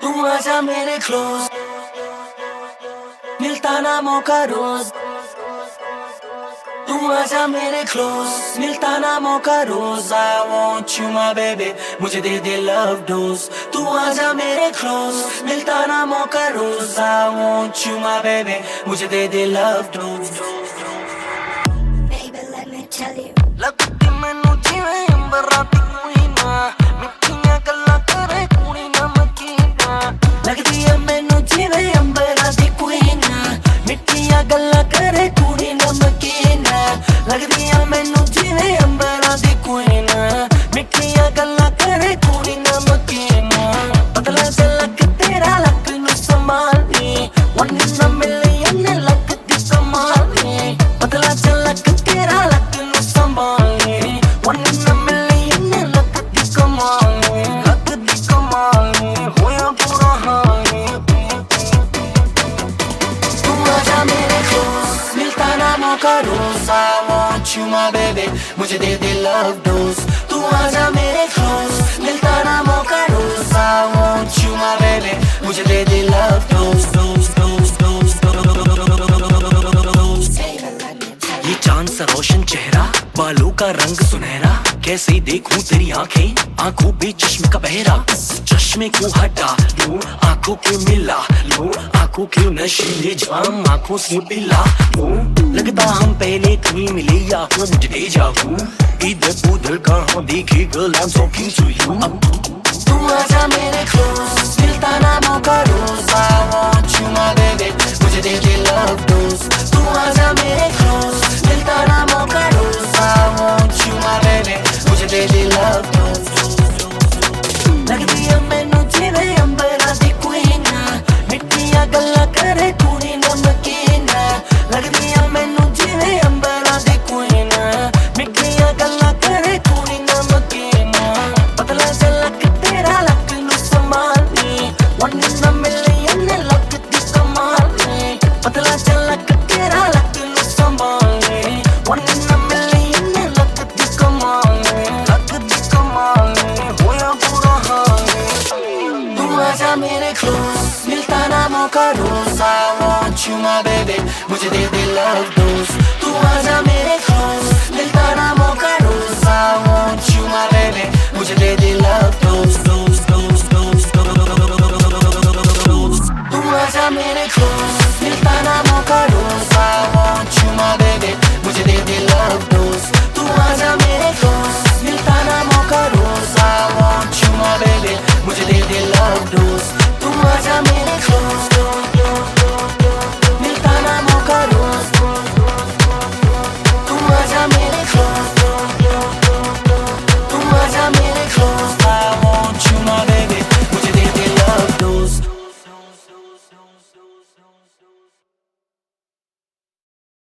तू आजा मेरे क्लोज, मिलता ना मौका रोज। तू आजा मेरे क्लोज, मिलता ना मौका रोज। I want you my baby, मुझे दे दे love dose। तू आजा मेरे क्लोज, मिलता ना मौका रोज। I want you my baby, मुझे दे दे love dose। Baby, let me tell you, लगती मैनू जिवें अंबरां दी कोई ना, मिठियां गल्लां करे कुड़ी नमकीना। लगदी ऐ मैनू जिवें अंबरां दी कोई ना, मिठियां गल्लां करे कुड़ी नमकीना। लगदी ऐ मैनू जिवें अंबरां दी कोई ना, मिठियां गल्लां करे कुड़ी नमकीना। पतला सा लक तेरा लक नू संभाली, one in a million लक दी कमाली। पतला सा लक तेरा लक नू संभाली, one in a million लक दी कमाली। लक दी कमाली होया बुरा हाल। तू आजा मेरे क्लोज, मिलता ना मौका रोज। I want you my baby, मुझे दे दे love dose। तू आजा मेरे क्लोज, मिलता ना मौका रोज। I want you my baby, मुझे दे दे love dose, dose, dose, dose, dose। baby, let me tell ये चांद सा रोशन चेहरा, बालों का रंग सुनहरा। कैसे देखूं तेरी आंखें, आंखों पे चश्मे का बहरा। चश्मे को हटा लूं, आंखों के मिला लूं, आंखों के नशीले जाम आंखों से पिला लूं। लगता हम पहले कहीं मिले या हो मुझे डेजा vu। इधर उधर कहाँ देखे girl I'm talking to you। तू आजा मेरे क्लोज, मिलता ना मौका रोज। I want you my baby, मुझे दे दे love dose। तू आजा मेरे क्लोज, मिलता ना मौका रोज। I want you my baby, मुझे दे दे love dose। लगदी ऐ मैनू जिवें अंबरां दी कोई ना, मिठियां गल्लां करे कुड़ी नमकीना। लगदी ऐ मैनू जिवें अंबरां दी कोई ना, मिठियां गल्लां करे कुड़ी नमकीना। पतला सा लक तेरा लक नू संभाली, one in a million लक दी कमाली। पतला सा लक तेरा लक नू संभाली, one in a million लक दी कमाली। लक दी कमाली होया बुरा हाल। तू आजा मेरे क्लोज, मिलता ना मौका रोज। I want you my baby, मुझे दे दे love dose।